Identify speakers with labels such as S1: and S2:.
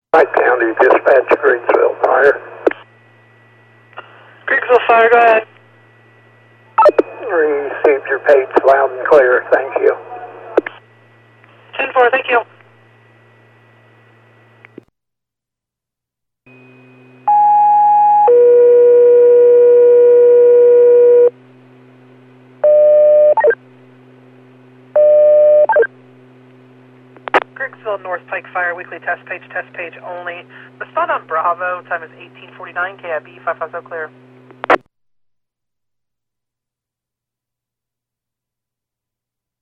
S1: Pike County Dispatch, Creeksville Fire.
S2: Creeksville Fire, go ahead.
S1: Received your page loud and clear, thank you.
S2: 10-4, thank you. Creeksville North Pike Fire, weekly test page only. Respond on Bravo, time is 1849, KIB 550 clear.